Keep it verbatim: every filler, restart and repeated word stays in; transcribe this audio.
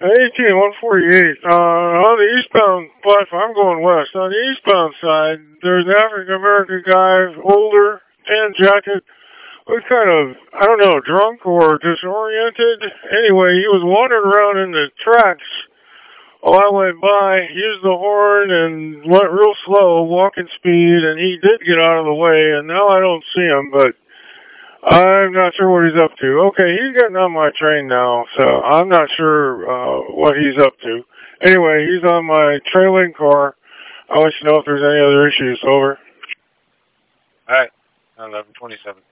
eighteen, one forty-eight. Uh, on the eastbound platform, I'm going west. On the eastbound side, there's an African American guy, older, tan jacket, was kind of, I don't know, drunk or disoriented. Anyway, he was wandering around in the tracks while I went by, used the horn, and went real slow, walking speed, and he did get out of the way, and now I don't see him, but I'm not sure what he's up to. Okay, he's getting on my train now, so I'm not sure uh, what he's up to. Anyway, he's on my trailing car. I'll let you know if there's any other issues. Over. All right. eleven twenty-seven.